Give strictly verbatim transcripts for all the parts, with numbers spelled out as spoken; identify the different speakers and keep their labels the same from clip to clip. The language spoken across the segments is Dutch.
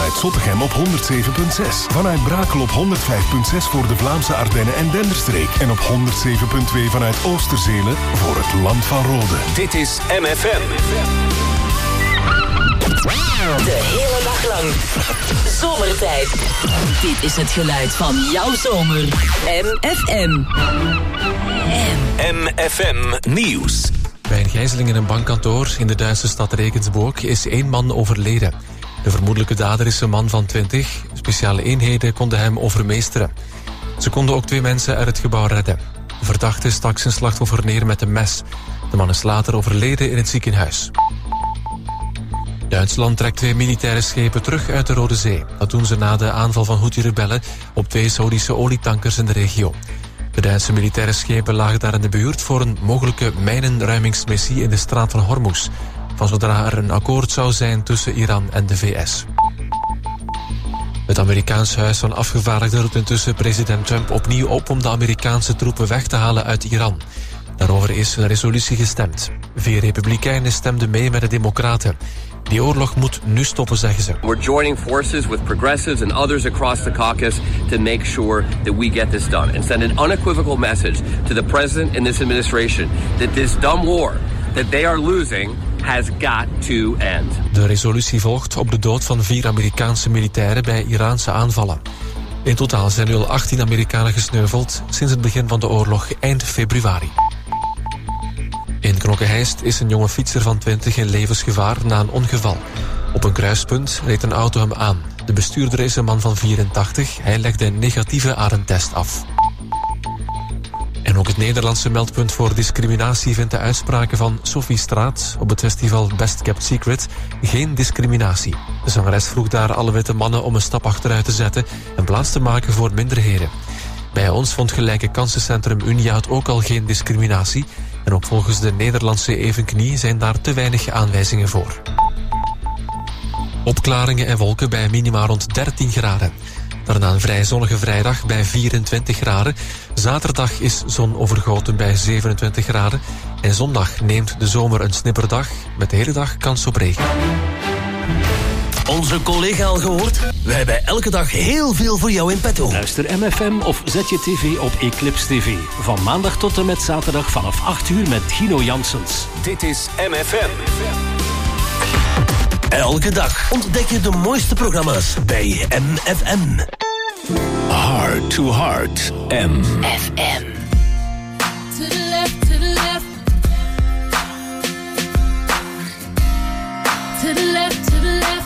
Speaker 1: vanuit Zottegem op honderd zeven komma zes. Vanuit Brakel op honderd vijf komma zes voor de Vlaamse Ardennen en Denderstreek. En op honderd zeven komma twee vanuit Oosterzelen voor het Land van Rode.
Speaker 2: Dit is M F M.
Speaker 3: De hele dag lang. Zomertijd. Dit is het geluid van jouw zomer. M F M.
Speaker 2: M F M Nieuws.
Speaker 4: Bij een gijzeling in een bankkantoor in de Duitse stad Regensburg is één man overleden. De vermoedelijke dader is een man van twintig. Speciale eenheden konden hem overmeesteren. Ze konden ook twee mensen uit het gebouw redden. De verdachte stak zijn slachtoffer neer met een mes. De man is later overleden in het ziekenhuis. Duitsland trekt twee militaire schepen terug uit de Rode Zee. Dat doen ze na de aanval van Houthi-rebellen op twee Saoedische olietankers in de regio. De Duitse militaire schepen lagen daar in de buurt voor een mogelijke mijnenruimingsmissie in de straat van Hormuz. Van zodra er een akkoord zou zijn tussen Iran en de V S. Het Amerikaans Huis van Afgevaardigden roept intussen president Trump opnieuw op om de Amerikaanse troepen weg te halen uit Iran. Daarover is een resolutie gestemd. Vier republikeinen stemden mee met de democraten. Die oorlog moet nu stoppen, zeggen ze.
Speaker 5: We're joining forces with progressives and others across the caucus to make sure that we get this done and send an unequivocal message to the president and this administration that this dumb war that they are losing has got to end.
Speaker 4: De resolutie volgt op de dood van vier Amerikaanse militairen bij Iraanse aanvallen. In totaal zijn nu al achttien Amerikanen gesneuveld sinds het begin van de oorlog eind februari. In Knokke-Heist is een jonge fietser van twintig in levensgevaar na een ongeval. Op een kruispunt reed een auto hem aan. De bestuurder is een man van vierentachtig. Hij legde een negatieve ademtest af. En ook het Nederlandse meldpunt voor discriminatie vindt de uitspraken van Sophie Straat op het festival Best Kept Secret geen discriminatie. De zangeres vroeg daar alle witte mannen om een stap achteruit te zetten en plaats te maken voor minderheden. Bij ons vond gelijke kansencentrum Uniaat ook al geen discriminatie. En ook volgens de Nederlandse Evenknie zijn daar te weinig aanwijzingen voor. Opklaringen en wolken bij minima rond dertien graden. Daarna een vrij zonnige vrijdag bij vierentwintig graden. Zaterdag is zonovergoten bij zevenentwintig graden. En zondag neemt de zomer een snipperdag met de hele dag kans op regen.
Speaker 6: Onze collega al gehoord? We hebben elke dag heel veel voor jou in petto.
Speaker 7: Luister M F M of zet je tv op Eclipse T V. Van maandag tot en met zaterdag vanaf acht uur met Gino Janssens.
Speaker 2: Dit is M F M.
Speaker 6: Elke dag ontdek je de mooiste programma's bij M F M.
Speaker 2: Heart to Heart. M
Speaker 3: F M.
Speaker 8: To the left, to the left. To the left, to the left.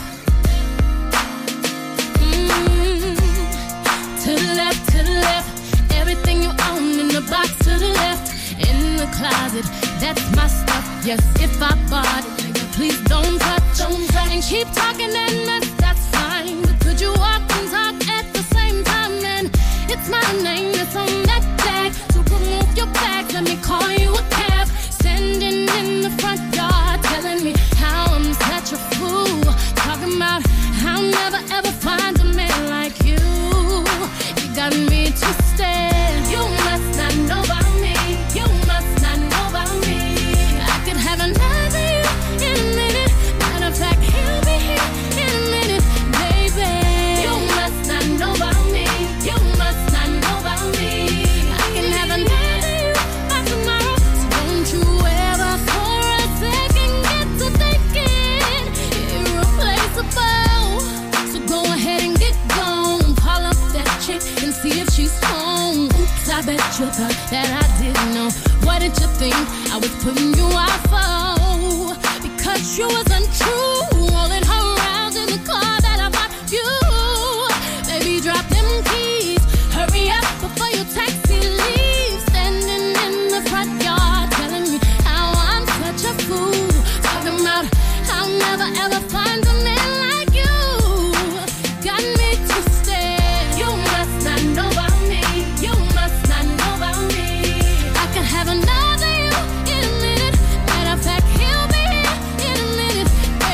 Speaker 8: To the left, to the left. Everything you own in the box to the left. In the closet, that's my stuff. Yes, if I bought it, nigga, please don't touch. Don't touch. And keep talking and mess, that's fine. But could you walk and talk at the same time? And it's my name that's on that tag. So remove your bags, let me call you a cab. Standing in the front yard, telling me how I'm such a fool. Talking about how I'll never ever find a man like you. You got me twisted. You must not know about me. You must not know about me. I could have another you in a minute. Matter of fact, he'll be here in a minute, baby. You must not know about me. You must not know about me. I can have another you by tomorrow. So don't you ever for a second get to thinking irreplaceable. So go ahead and get gone. Call up that chick and see if she's home. Oops, I bet you thought that I didn't know. What did you think I was putting you out for? Because you was untrue. Rolling her around in the car that I bought you. Baby, drop them keys. Hurry up before your taxi leaves. Standing in the front yard telling me how I'm such a fool. Talking about I'll never ever find a man like you. Got me twisted. You must not know about me. You must not know about me. I could have another you in a minute. Matter of fact, he'll be here in a minute,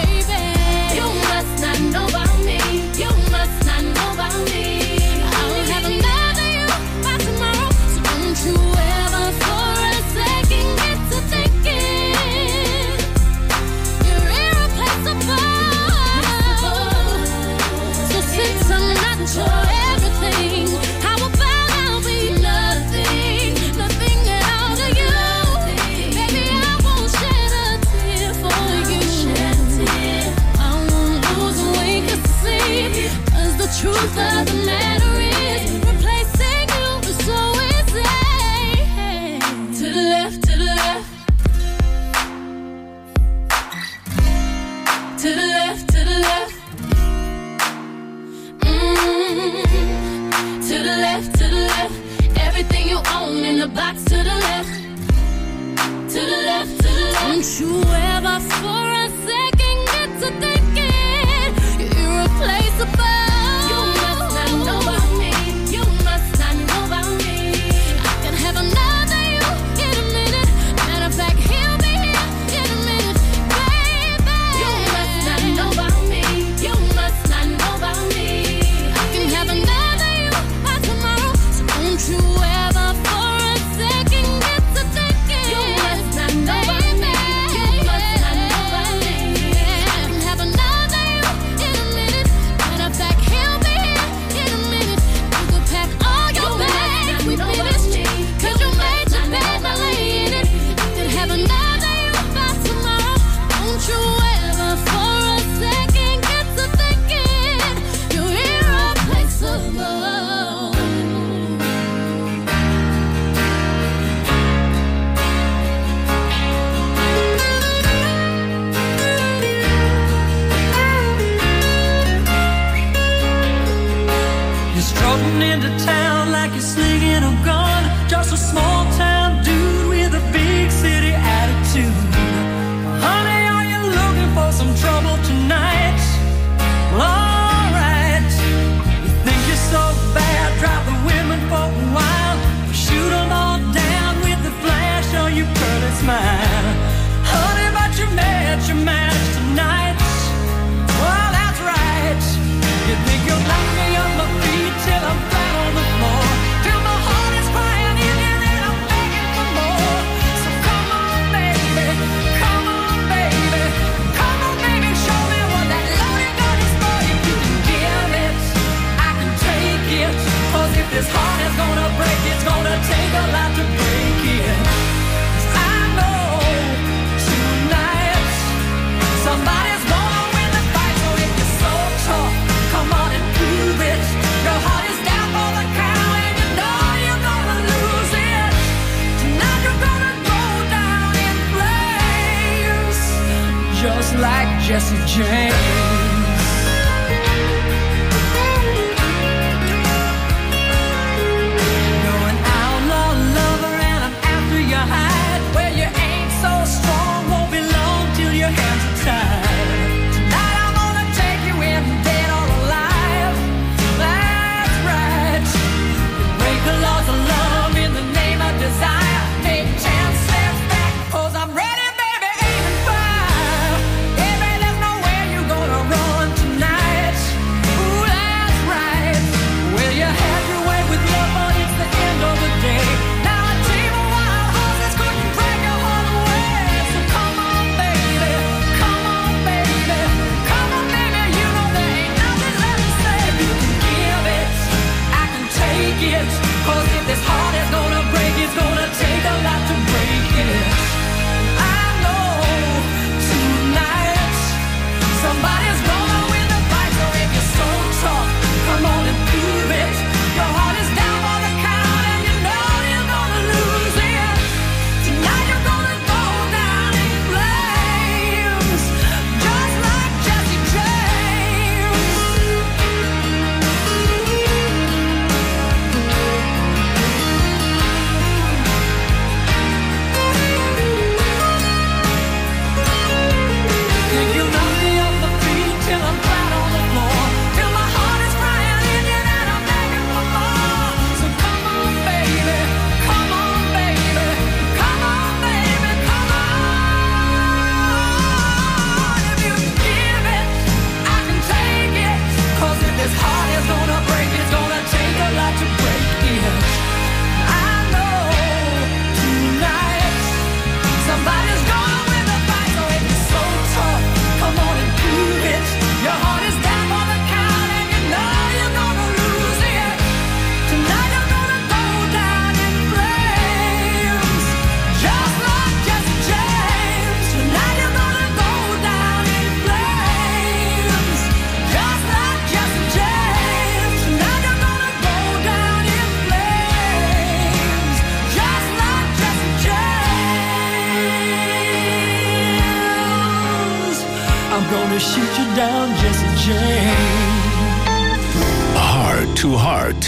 Speaker 9: like you're slinging a gun. Just a small town dude with a big city attitude. Honey, are you looking for some trouble tonight? Well, alright. You think you're so bad, drive the women for a while. Shoot them all down with the flash on your pearly smile. Honey, but you met your match tonight. Well, that's right. You think you'll knock me on my feet till I'm flat on the floor, till my heart is crying in here and I'm begging for more. So come on, baby, come on, baby, come on, baby, show me what that loaded gun is for. If you can give it, I can take it. Cause if this heart is gonna break, it's gonna take a lot to break it. Cause I know tonight somebody's gonna win the fight. So if you're so tough, come on and prove it. Your heart is down for the count and you know you're gonna lose it. Tonight you're gonna go down in flames, just like Jesse James. You're an outlaw lover and I'm after your hide. Where you ain't so strong, won't be long till your hands are tied. Tonight I'm gonna take you in, dead or alive. That's right. Break the laws of love in the name of desire. Take ten steps back, cause I'm ready, baby, aim and fire. Baby, there's nowhere you're gonna run tonight. Ooh, that's right. Well, you had your way with love, but it's the end of the day. Now a team of wild horses couldn't drag your heart away. So come on, baby, come on, baby, come on, baby, you know there ain't nothing left to say. If you can give it, I can take it. Cause if this heart is gonna break, it's gonna take a lot to break it. I know tonight somebody's gonna win the fight. So if you're so tough, come on and prove it. Your heart is down for the count and you know you're gonna lose it. Tonight you're gonna go down in flames, just like Jesse James. Think you knock me off my feet till I'm flat on the floor, till my heart is crying in you and I'm begging for more. So come on, baby, come on, baby, come on, baby, come on. If you can give it, I can take it. Cause if this heart is gonna break, it's gonna take a lot to break it. I know tonight somebody's gonna win the fight. So if you're so tough, come on and prove it. Your heart is down for the count and you know you're gonna lose it. Tonight you're gonna go down in flames, just like Jesse James. Tonight you're gonna go down in flames, just like Jesse James. Tonight you're gonna go down in flames, just like Jesse James. I'm gonna shoot you down, Jesse James.
Speaker 2: Heart to Heart.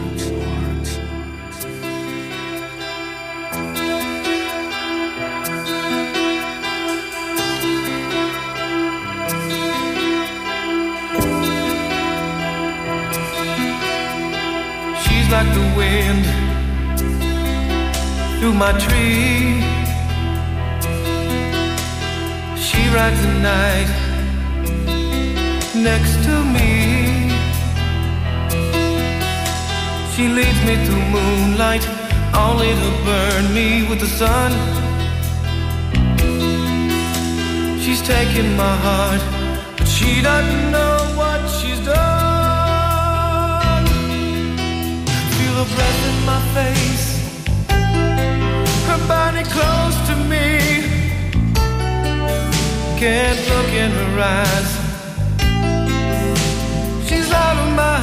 Speaker 10: She's like the wind through my tree. She rides the night next to me. She leads me through moonlight, only to burn me with the sun. She's taken my heart, but she doesn't know what she's done. Feel her breath in my face, her body close to me. Can't look in her eyes, she's out of my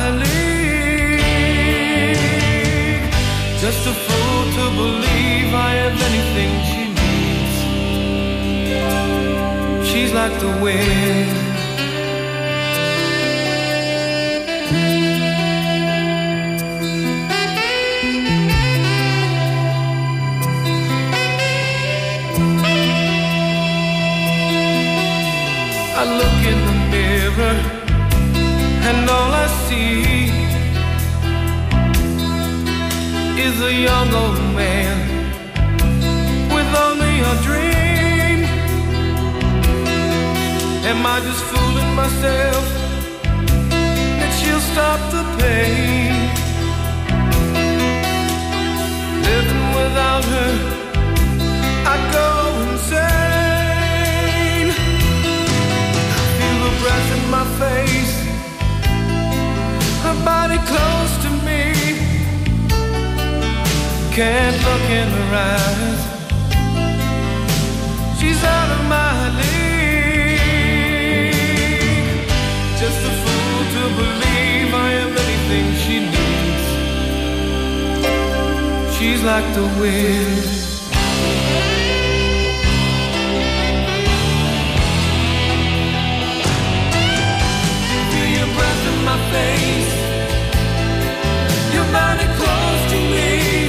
Speaker 10: league. Just a fool to believe I have anything she needs. She's like the wind, see is a young old man with only a dream. Am I just fooling myself that she'll stop the pain? Living without her, I go insane. Feel the breath in my face, her body close to me. Can't look in her eyes, she's out of my league. Just a fool to believe I am anything she needs. She's like the wind. Feel your breath in my face, your body close to me.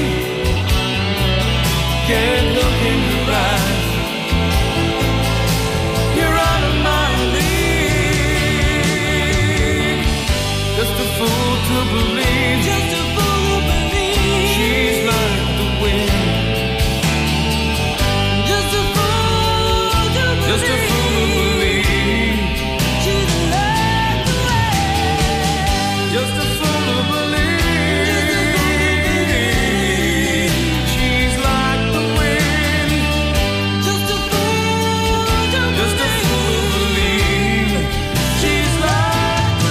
Speaker 10: Can't look in your eyes, you're out of my league. Just a fool to believe, just a fool to believe she's like the wind. Just a fool to believe, just a fool to believe she's like the wind. Just a fool to believe she's like the wind. Just a fool to just a fool to believe she's like the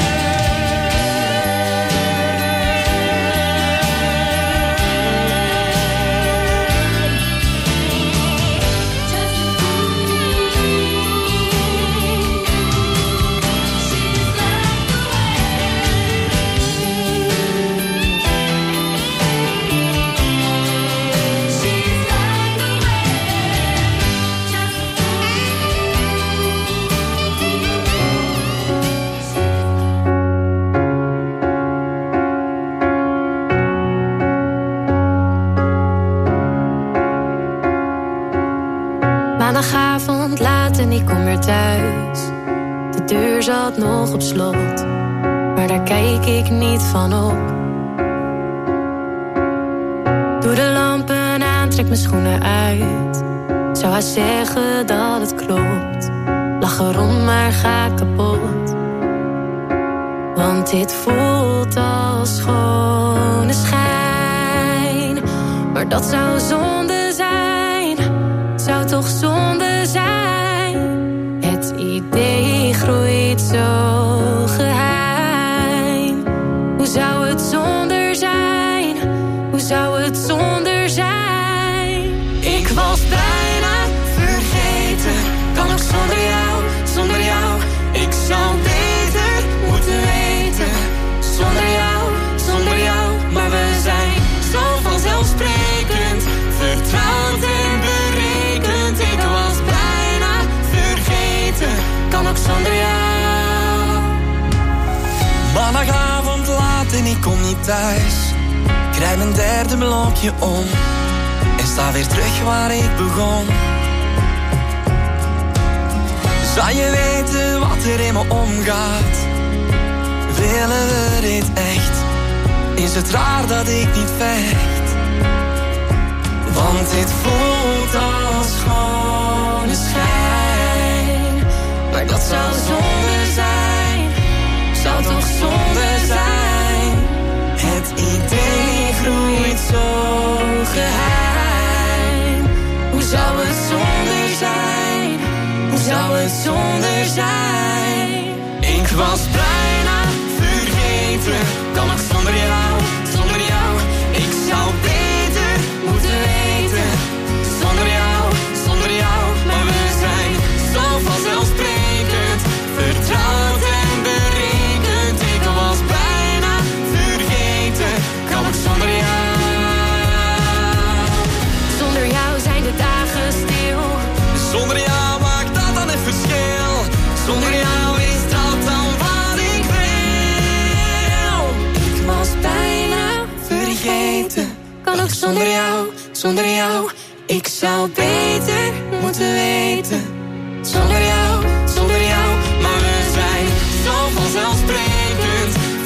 Speaker 11: Maandagavond laat en ik kom weer thuis. De deur zat nog op slot, maar daar kijk ik niet van op. Doe de lampen aan, trek mijn schoenen uit. Zou hij zeggen dat het klopt? Lach erom, maar ga kapot. Want dit voelt als schone schijn. Maar dat zou zonde zijn, zou toch zonde zijn. Het idee groeit zo geheim. Hoe zou het zonder zijn? Hoe zou het zonder zijn? Ik was bijna vergeten, kan ook zonder jou, zonder jou. Ik zou beter moeten weten, zonder jou, zonder jou. Maar we zijn zo vanzelfsprekend, vertrouwd en berekend. Ik was bijna vergeten, kan ook zonder jou.
Speaker 12: Maandagavond laat en ik kom niet thuis. Krijg mijn derde blokje om en sta weer terug waar ik begon. Zou je weten wat er in me omgaat? Willen we dit echt? Is het raar dat ik niet vecht? Want dit voelt als schone schijn. Maar dat zou zonde zijn, zou toch zonde zijn. Het idee groeit zo geheim. Hoe zou het zonder zijn? Hoe zou het zonder zijn? Ik was bijna vergeten, kan ook zonder jou, zonder jou. Ik zou beter moeten weten, zonder jou, zonder jou. Maar we zijn zo vanzelfsprekend, vertrouwd en berekend. Ik was bijna vergeten, kan ook zonder jou.
Speaker 11: Zonder jou zijn de dagen stil.
Speaker 12: Zonder jou maakt dat dan het verschil. Zonder jou is dat dan wat ik wil.
Speaker 11: Ik was bijna vergeten, kan ook zonder jou, zonder jou. Ik zou beter moeten weten, zonder jou, zonder jou.
Speaker 12: Maar we zijn zo vanzelfsprekend,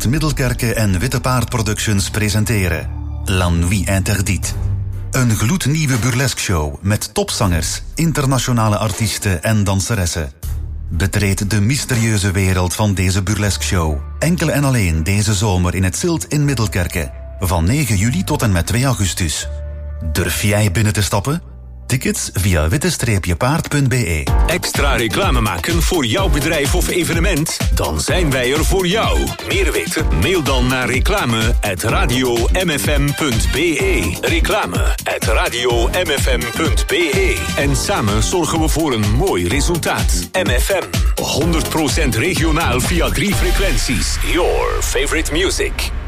Speaker 13: Oud Middelkerke en Witte Paard Productions presenteren La Nuit Interdite. Een gloednieuwe burlesque show met topzangers, internationale artiesten en danseressen. Betreed de mysterieuze wereld van deze burlesque show. Enkel en alleen deze zomer in het Zilt in Middelkerke. Van negen juli tot en met twee augustus. Durf jij binnen te stappen? Tickets via witte paard punt b e.
Speaker 2: Extra reclame maken voor jouw bedrijf of evenement? Dan zijn wij er voor jou. Meer weten? Mail dan naar reclame at radio m f m punt b e. Reclame at radio m f m punt b e. En samen zorgen we voor een mooi resultaat. M F M, honderd procent regionaal via drie frequenties. Your favorite music.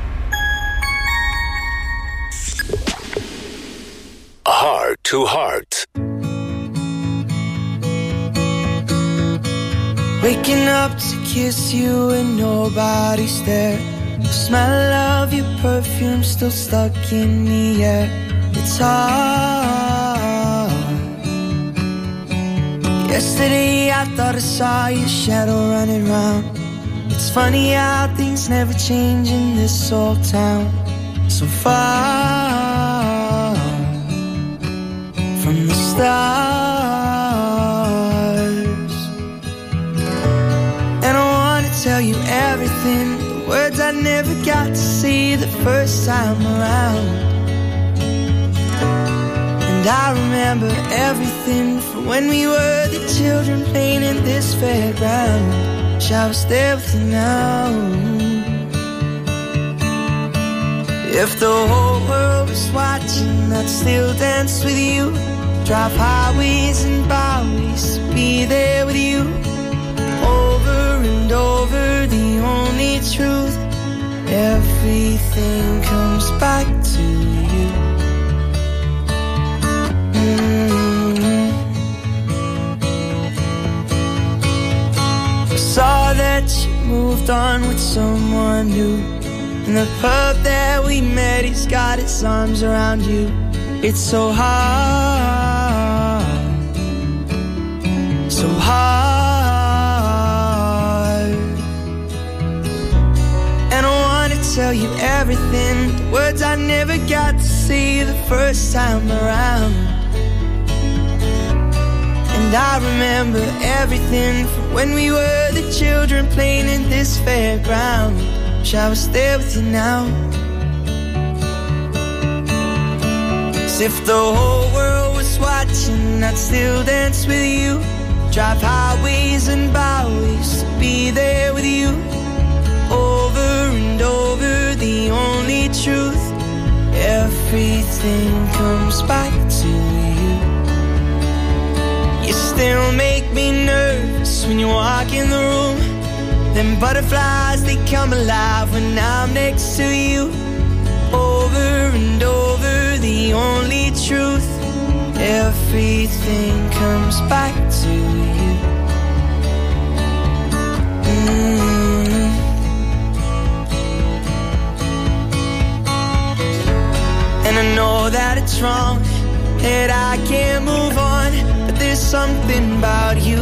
Speaker 2: Heart to Heart.
Speaker 10: Waking up to kiss you and nobody's there. The smell of your perfume still stuck in the air. It's hard. Yesterday I thought I saw your shadow running round. It's funny how things never change in this old town. So far from the stars. And I wanna tell you everything, the words I never got to see the first time around. And I remember everything from when we were the children playing in this fairground. Wish I was there with you now. If the whole world was watching, I'd still dance with you. Drive highways and byways to be there with you. Over and over, the only truth. Everything comes back to you. Mm-hmm. I saw that you moved on with someone new. In the pub that we met, he's got his arms around you. It's so hard, so hard. And I wanna tell you everything, the words I never got to see the first time around. And I remember everything from when we were the children playing in this fairground. Wish I was there with you now. As if the whole world was watching, I'd still dance with you. Drive highways and byways to be there with you. Over and over, the only truth. Everything comes back to you. You still make me nervous when you walk in the room. Them butterflies, they come alive when I'm next to you. Over and over, the only truth. Everything comes back to you. Mm-hmm. And I know that it's wrong, that I can't move on, but there's something about you.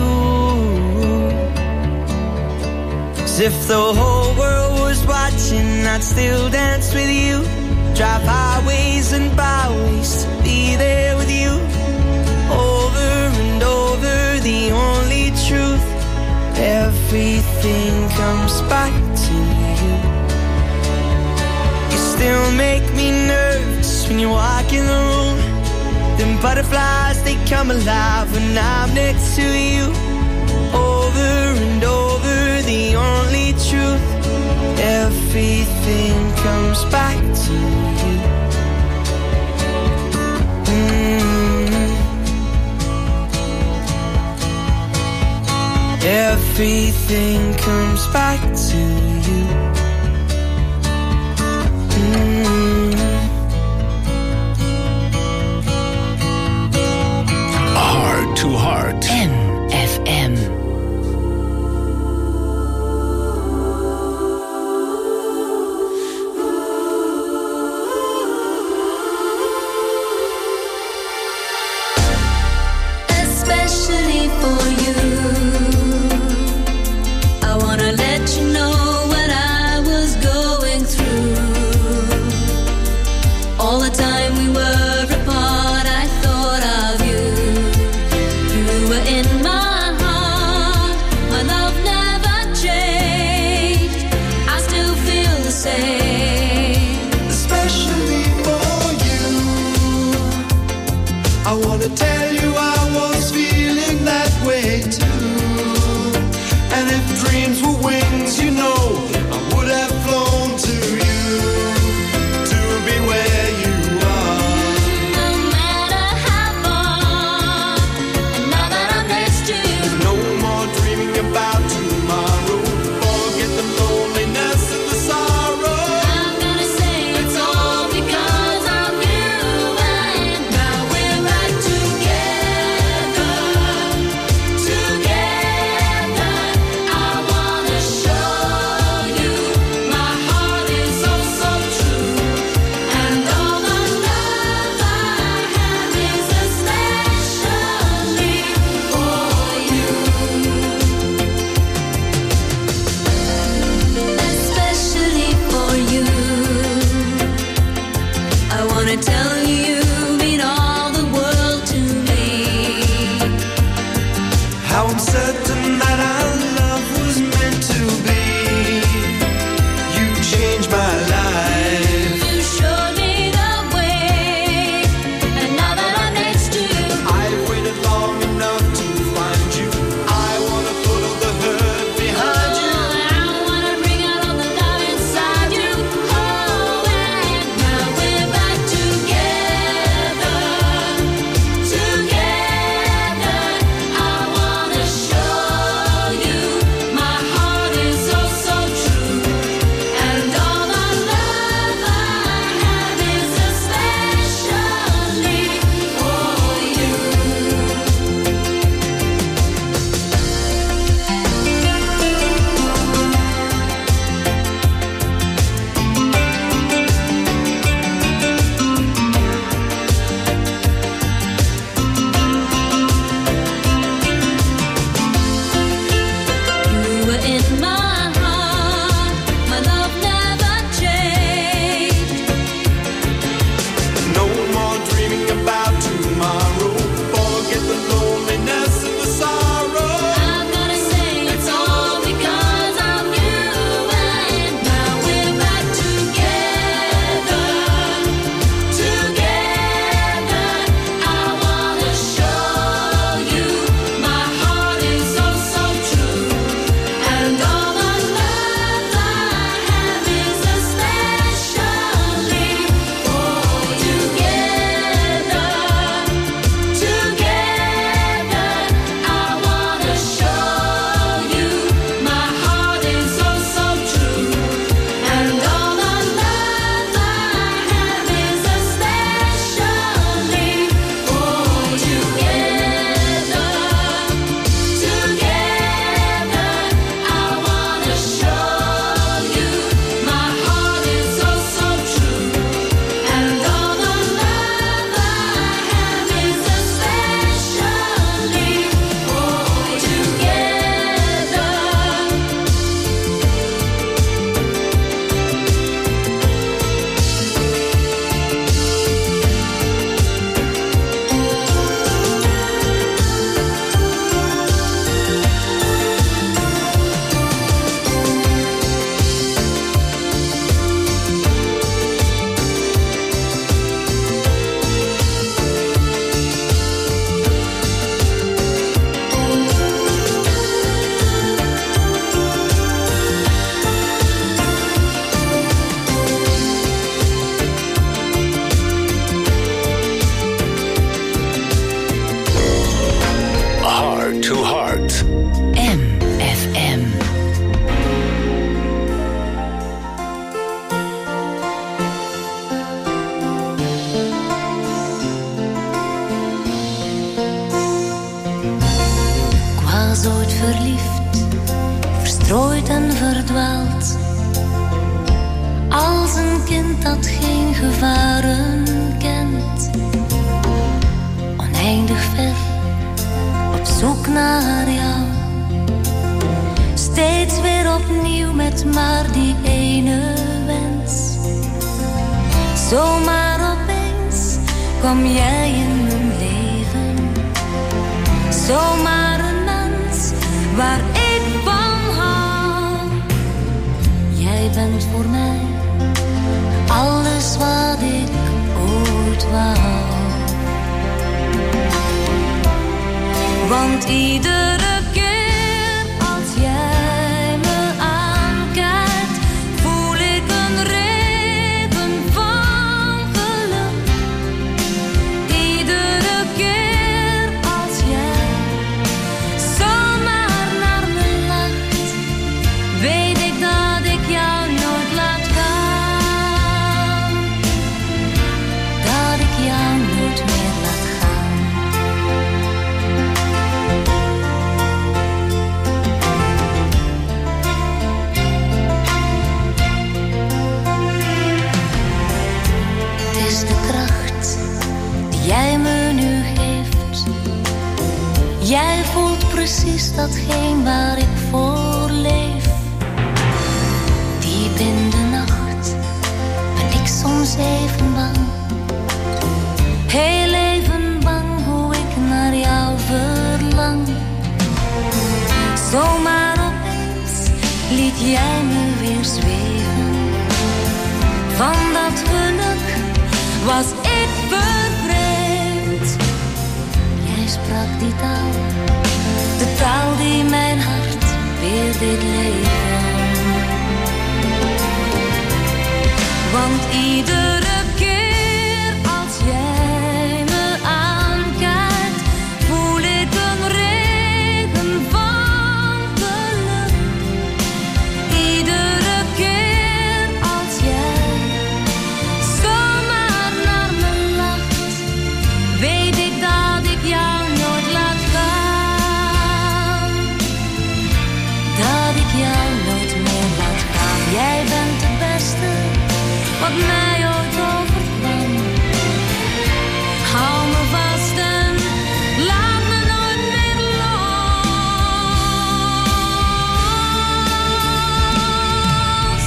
Speaker 10: As if the whole world was watching, I'd still dance with you. Drive highways and byways to be there with you. Over and over, the only truth. Everything comes back to you. You still make me nervous when you walk in the room. Them butterflies, they come alive when I'm next to you. Over and over, the only truth. Everything comes back to you. Mm-hmm. Everything comes back to you. Mm-hmm.
Speaker 2: Heart to Heart.
Speaker 3: M F M.
Speaker 14: Especially for you, I wanna let you know what I verstrooid en verdwaald. Als een kind dat geen gevaren kent. Oneindig ver, op zoek naar jou. Steeds weer opnieuw met maar die ene wens. Zomaar opeens kwam jij in mijn leven. Zomaar een mens waar ik van hou. Jij bent voor mij alles wat ik ooit wou. Want iedere keer als jij me aankijkt, voel ik een regen van geluk. Iedere keer als jij zomaar naar me lacht, weet ik dat ik jou nooit laat gaan. Dat ik jou nooit meer laat gaan. Het is de kracht die jij me nu geeft. Jij voelt precies datgene waar ik voor leef. Diep in de nacht ben ik soms even bang. Heel even bang hoe ik naar jou verlang. Zomaar opeens liet jij me weer zweven. Van dat geluk was ik bevreemd. Jij sprak die taal, de taal die mijn hart weer deed leven. Want iedere keer als jij me aankijkt, voel ik een regen van geluk. Iedere keer als jij zomaar naar me lacht, weet ik dat ik jou nooit laat gaan. Dat ik jou nooit meer laat gaan. Jij bent de beste wat mij ooit overkwam. Hou me vast en laat me nooit meer los.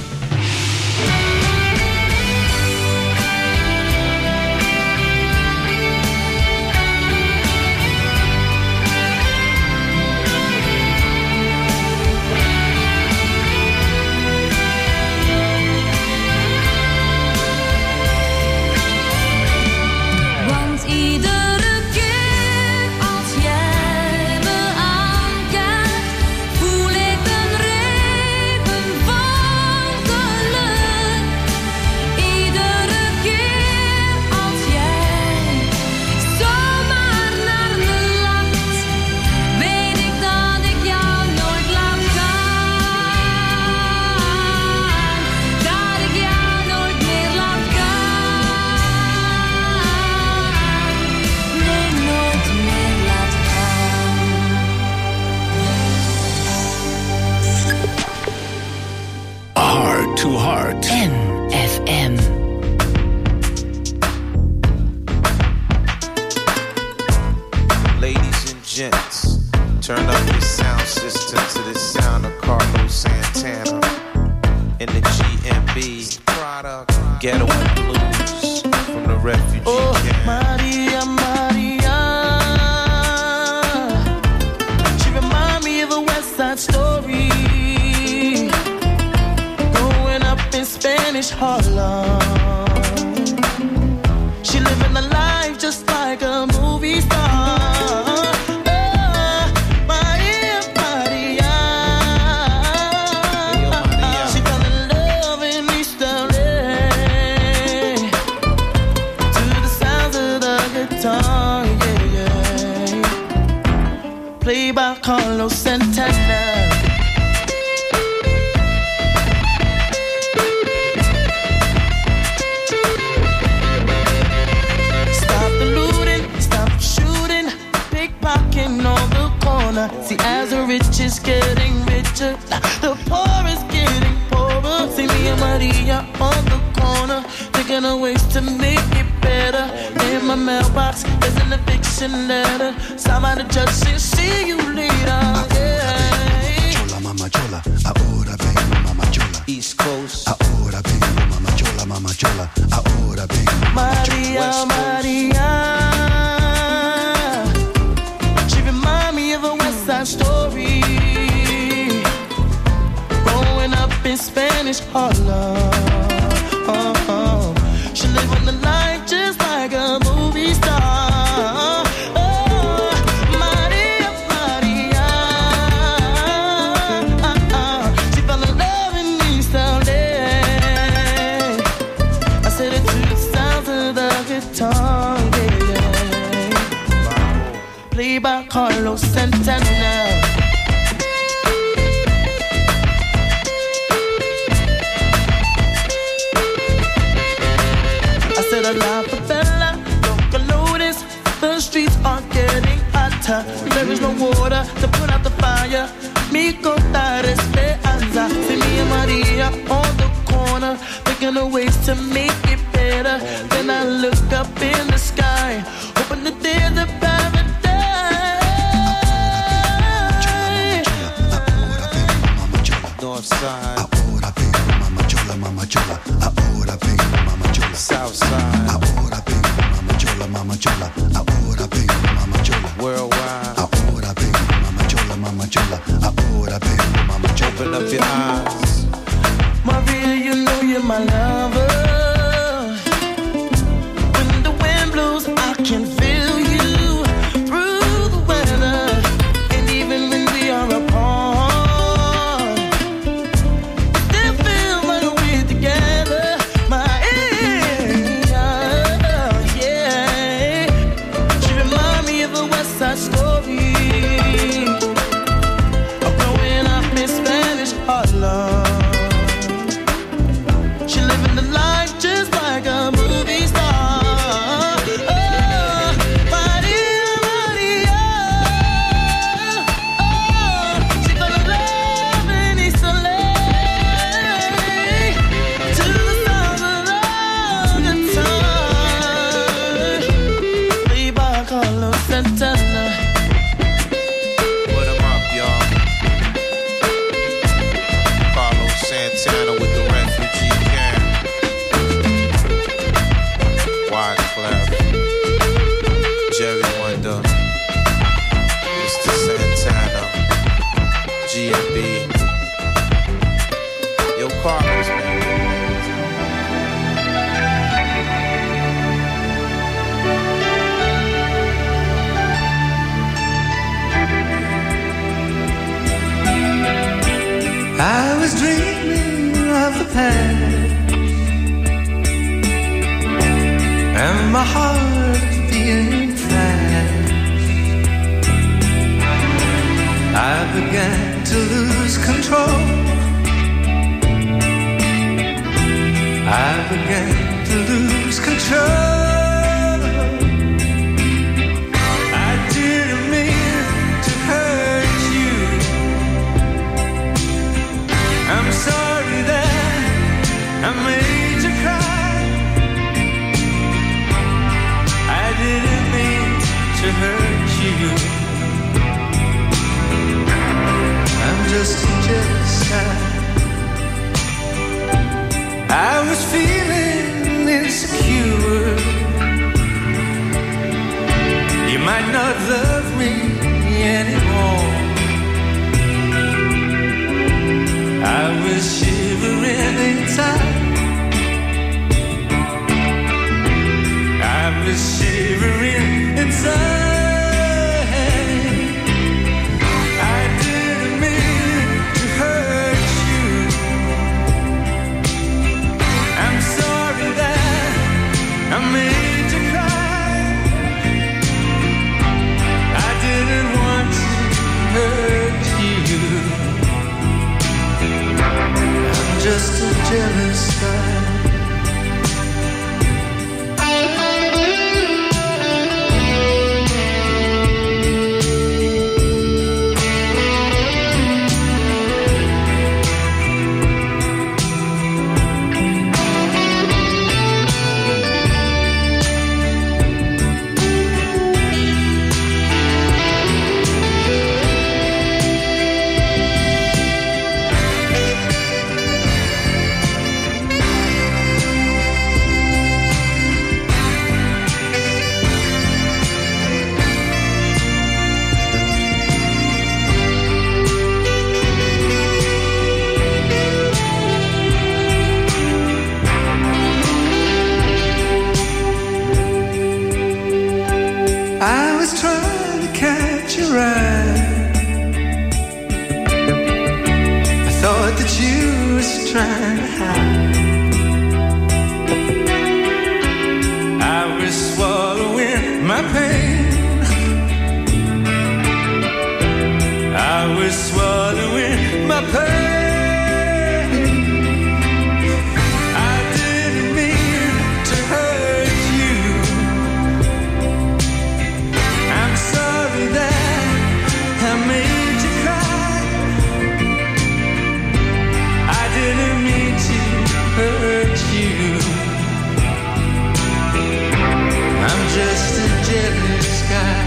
Speaker 14: Want iedere keer als jij me aankijkt, voel ik een regen van geluk. Iedere keer als jij zomaar naar me lacht, weet ik dat ik jou nooit laat gaan. Dat ik jou nooit meer laat gaan. Nee, nooit meer laat gaan.
Speaker 2: Heart to Heart.
Speaker 3: M F M.
Speaker 15: Ladies and gents, turn up your sound system to the sound of Carlos Santana in the G M B product Ghetto and Blues from the refugee
Speaker 10: Oh,
Speaker 15: camp.
Speaker 10: Maria, Maria. She remind me of a West Side Story. Growing up in Spanish Harlem. She living a life just like a movie star. Oh, Maria, Maria. She fell in love in East L A to the sounds of the guitar, yeah, yeah. Played by Carlos Santana. Stop the looting, stop shooting, pickpocketing on the corner. See, as the rich is getting rich,
Speaker 16: richer. The poor is getting poorer. See me and Maria on the corner, thinking of ways to make it better. In my mailbox, there's an eviction letter. Somebody just said, see you later. Yeah.
Speaker 17: Chola, mama chola, ahora vengo, mama chola.
Speaker 15: East Coast.
Speaker 17: Ahora vengo, mama chola, mama chola. Ahora vengo, mama
Speaker 16: Maria,
Speaker 17: chola.
Speaker 16: Maria. She remind me of a West Side Story. Growing up in Spanish Harlem. Oh, oh. She live on the line just like a movie star. Oh, Maria, Maria. She fell in love in East L A. I said it to the sounds of the guitar, yeah. Played by Carlos Santana. A la favela, local notice. The streets are getting hotter. There is no water to put out the fire. Mi contar esperanza. See me and Maria on the corner, thinking of ways to make it better. Then I look up in the sky, hoping that there's a paradise.
Speaker 15: North side.
Speaker 17: Ahora vengo, mama chola, mama chola. Ahora vengo, mama chola.
Speaker 15: South side.
Speaker 17: Ahora vengo, mama chola, mama chola. Ahora vengo, mama chola.
Speaker 15: Worldwide.
Speaker 17: Ahora vengo, mama chola, mama chola. Ahora vengo, mama chola.
Speaker 15: Open up your eyes.
Speaker 16: Maria, you know you're my lover. When the wind blows, I can feel you through the weather. And even when we are apart, still feel like we're together. My yeah. She remind me of a West Side Story. Of growing up in Spanish Harlem. She living the life just like a movie star. Oh, Maria, Maria. Oh, she fell in love in East L A. To the sound of the guitar. Played by Carlos Santana.
Speaker 15: Put 'em up, y'all. Carlos Santana with the refugee camp. Wyclef, Jerry Wonder, Mister Santana, G M B. Yo, Carlos, man.
Speaker 10: I was dreaming of the past, and my heart being fast. I began to lose control. I began to lose control. I didn't mean to hurt you. I'm sorry that I made you cry. I didn't mean to hurt you. I'm just a jealous guy. I was feeling insecure. You might not love me anymore. I was shivering inside. I was shivering inside. I didn't mean to hurt you. I'm sorry that I made you cry. I didn't want to hurt you. I'm just a jealous guy. trying to hide. I was swallowing my pain. I was swallowing my pain. Just a jealous guy.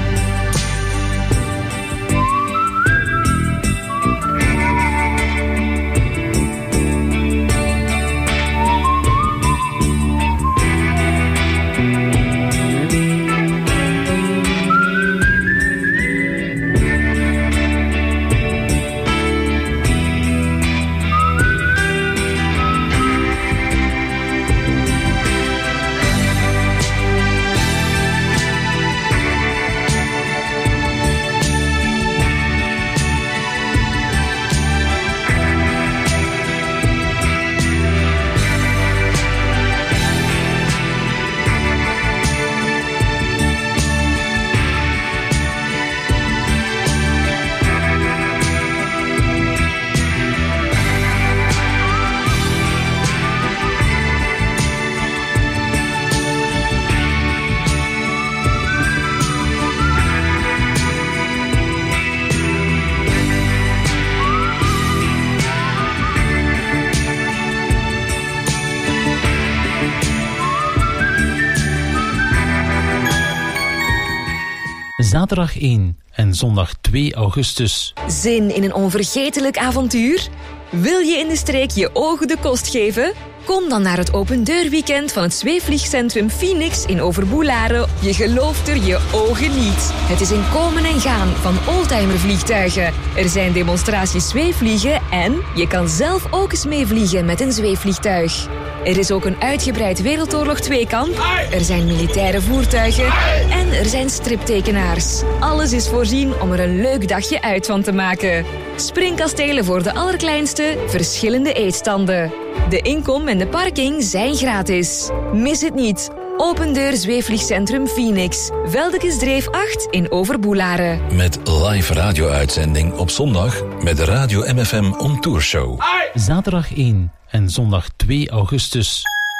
Speaker 7: Zaterdag één en zondag twee augustus.
Speaker 18: Zin in een onvergetelijk avontuur? Wil je in de streek je ogen de kost geven? Kom dan naar het opendeurweekend van het zweefvliegcentrum Phoenix in Overboelaren. Je gelooft er je ogen niet. Het is een komen en gaan van oldtimervliegtuigen. Er zijn demonstraties zweefvliegen en je kan zelf ook eens meevliegen met een zweefvliegtuig. Er is ook een uitgebreid Wereldoorlog twee-kamp. Er zijn militaire voertuigen. En er zijn striptekenaars. Alles is voorzien om er een leuk dagje uit van te maken. Springkastelen voor de allerkleinste, verschillende eetstanden. De inkom en de parking zijn gratis. Mis het niet. Opendeur Zweefvliegcentrum Phoenix. Veldekesdreef acht in Overboelaren.
Speaker 19: Met live radio-uitzending op zondag met de Radio M F M On Tour Show.
Speaker 7: Zaterdag één en zondag twee augustus.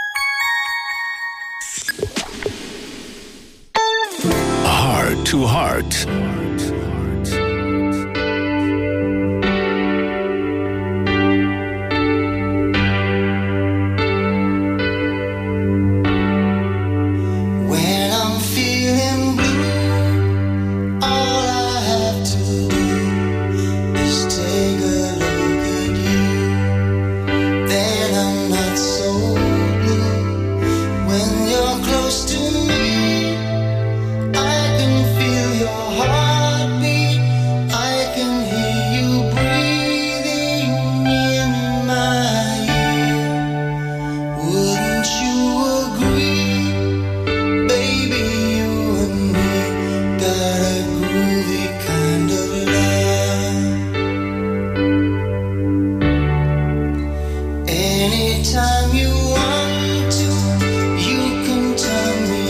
Speaker 2: Heart to Heart.
Speaker 10: Anytime you want to, you can tell me.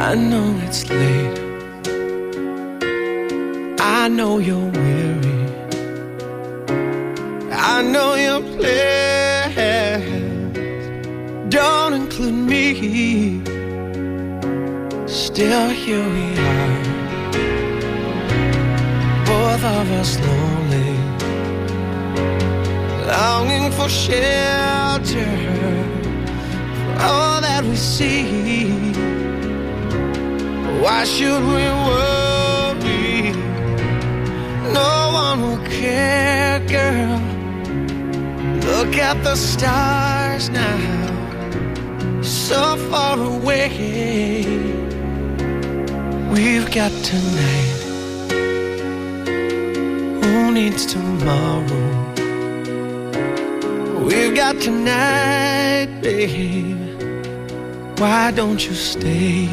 Speaker 10: I know it's late. I know you're weary. I know your plans don't include me. Still here we are, both of us lonely, longing for shelter, for all that we see. Why should we worry? No one will care, girl. Look at the stars now, so far away. We've got tonight. Who needs tomorrow? We've got tonight, babe. Why don't you stay?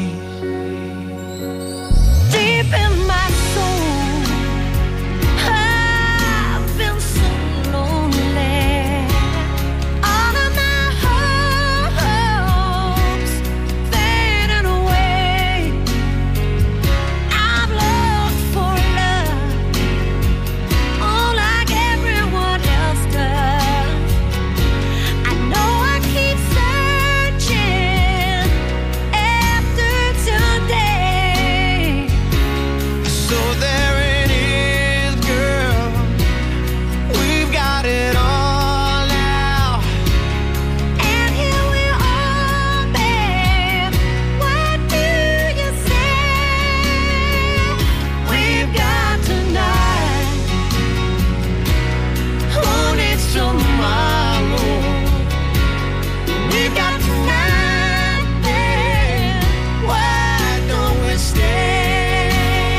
Speaker 9: Deep in my soul, I've been so lonely. All of my hopes fading away. I've looked for love, oh, like everyone else does. I know I keep searching after today.
Speaker 10: So there it is, girl. We've got it all now.
Speaker 9: And here we are, babe. What do you say?
Speaker 10: We've got tonight. Who needs tomorrow? We've got tonight, babe. Why don't we stay?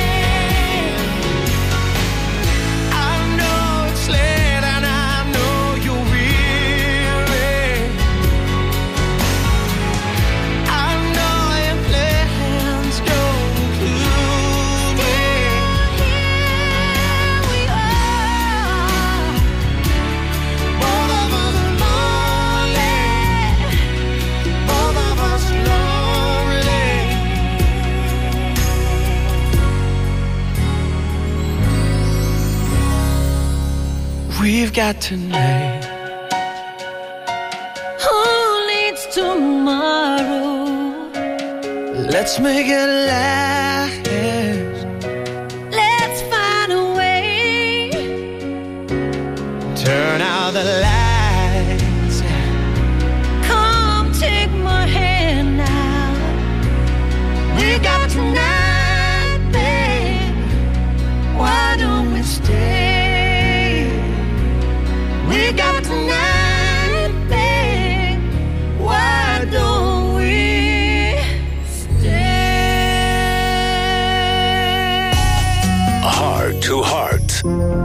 Speaker 10: I know it's late and I know you're weary. I know your plans don't include me.
Speaker 9: We are
Speaker 10: Both of us lonely. Both of us lonely. We've got tonight.
Speaker 9: who leads tomorrow?
Speaker 10: Let's make it last.
Speaker 9: Let's find a way.
Speaker 10: Turn out the lights.
Speaker 9: Come take my hand now.
Speaker 10: We got tonight, babe. Why don't we stay? We got tonight, babe. Why don't we stay?
Speaker 2: Heart to Heart.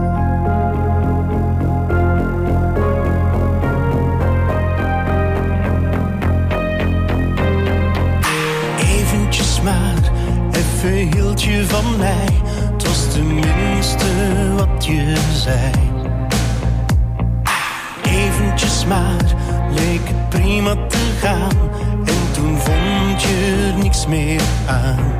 Speaker 10: Eventjes maar, even hield je van mij. Het was tenminste wat je zei. Eventjes maar, leek het prima te gaan. En toen vond je er niks meer aan.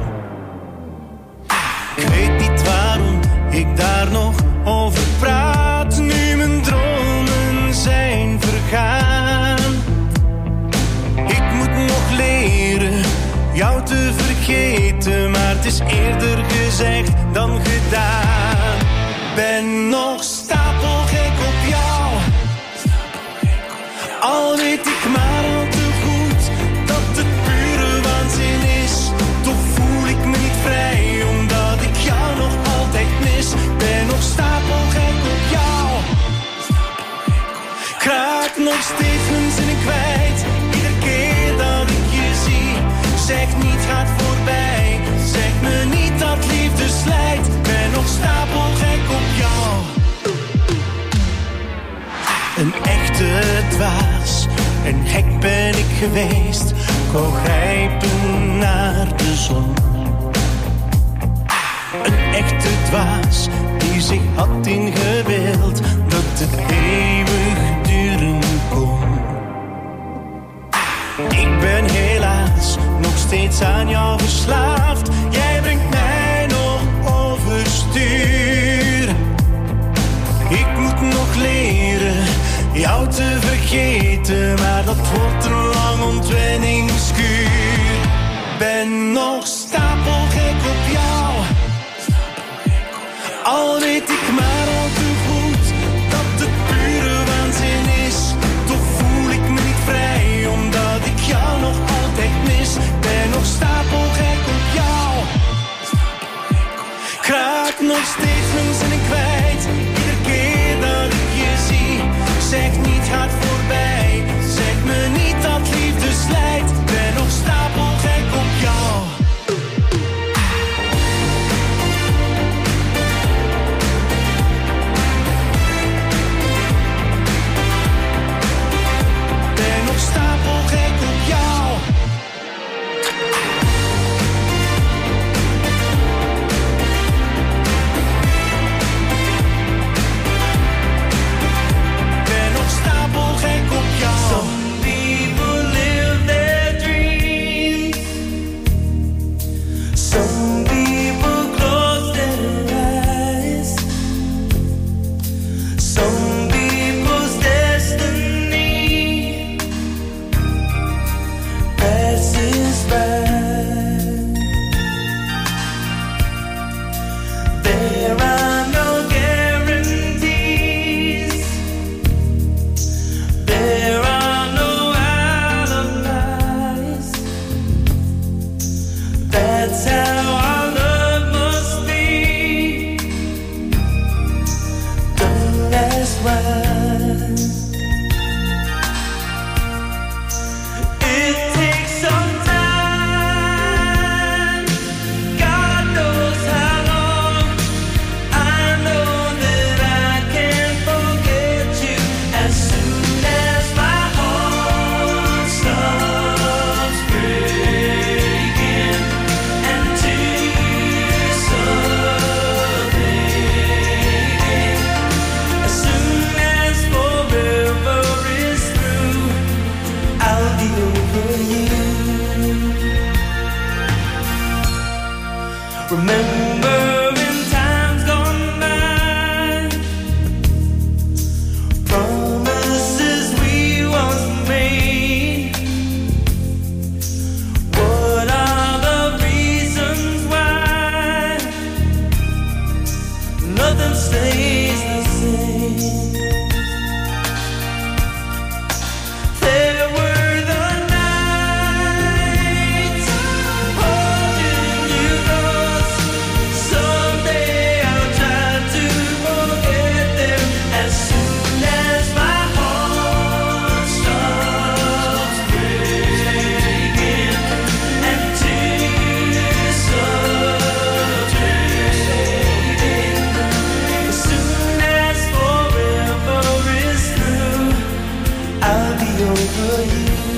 Speaker 10: Ik weet niet waarom ik daar nog over praat. Nu mijn dromen zijn vergaan. Ik moet nog leren jou te vergeten, maar het is eerder gezegd dan gedaan. Ben nog stapelgek op jou, al weet ik maar al te goed dat het pure waanzin is. Toch voel ik me niet vrij, omdat ik jou nog altijd mis. Ben nog stapelgek op jou, ik raak nog steeds mijn zinnen kwijt. Iedere keer dat ik je zie, zeg niet gaat voorbij. Zeg me niet dat liefde slijt. Ben nog stapelgek op jou. Een echte dwaas, een gek ben ik geweest. Ik wou grijpen naar de zon. Een echte dwaas die zich had ingebeeld dat het eeuwig duren kon. Ik ben helaas nog steeds steeds aan jou verslaafd. Jij brengt mij nog overstuur. Ik moet nog leren jou te vergeten, maar dat wordt een lang ontwenningskuur. Ben nog stapelgek op jou, al weet ik maar al te goed dat het pure waanzin is. Toch voel ik me niet vrij, omdat ik jou nog altijd mis. Ben nog stapelgek op jou, ik raak nog steeds mijn zinnen kwijt. Iedere keer dat ik je zie, zeg niet gaat voorbij. Zeg me niet dat liefde slijt. Ben nog stapelgek op jou. Ben nog stapelgek op jou. Stapelgek op jou. Some people live their dreams. Some people close their eyes. Some people's destiny passes by. There are no guarantees. There are no alibis. That's how our love must be. Don't ask why. It takes some time. God knows how long. I know that I can't forget you as soon as my heart stops breaking and tears start fading. As soon as forever is through, I'll be over you. Remember in times gone by, promises we once made. What are the reasons why nothing stays the same? There were the nights holding you close. Someday I'll try to forget them as soon as my heart stops breaking and tears start fading. As soon as forever is through, I'll be over you.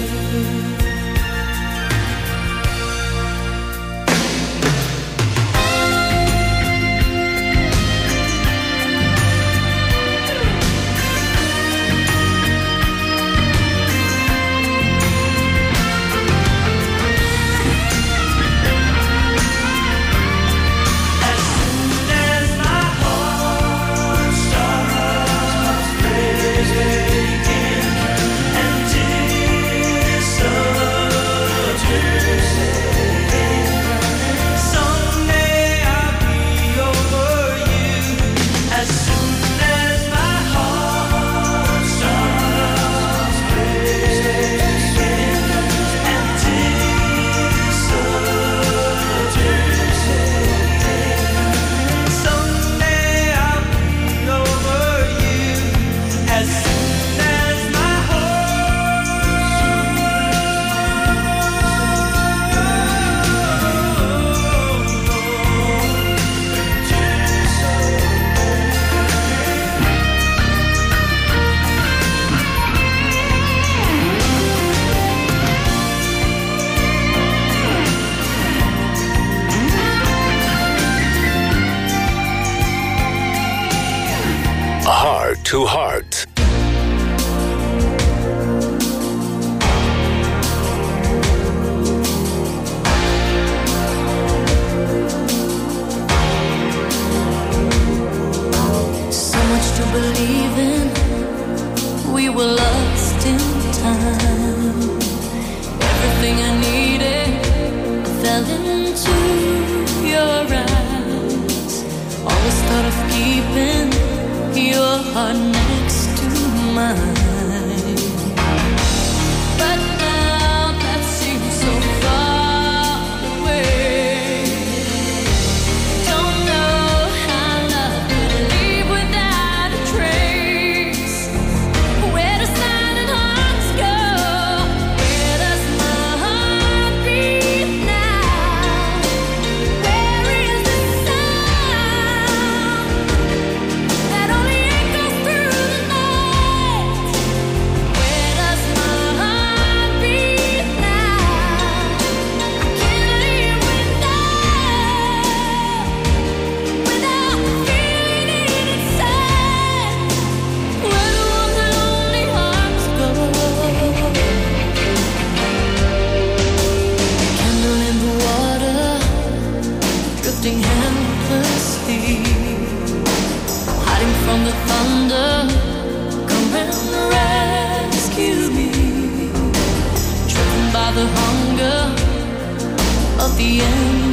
Speaker 10: As soon as my heart stops breaking and tears start fading, someday I'll be over you. As soon as my heart stops breaking and tears start fading, someday I'll be over you. As soon as my
Speaker 2: Heart to Heart.
Speaker 14: heart next to mine. But now that seems so far away. Don't know how love could leave without a trace. Where does silent hearts go? Where does my heart beat now? Where is the sound that only echoes through the night? Where does my heart beat now? I can't live without, without feeling it inside. Where do all the lonely hearts go? Candle in the water, drifting helplessly, hiding from the thunder. Come and rescue me. Driven by the hunger of the end.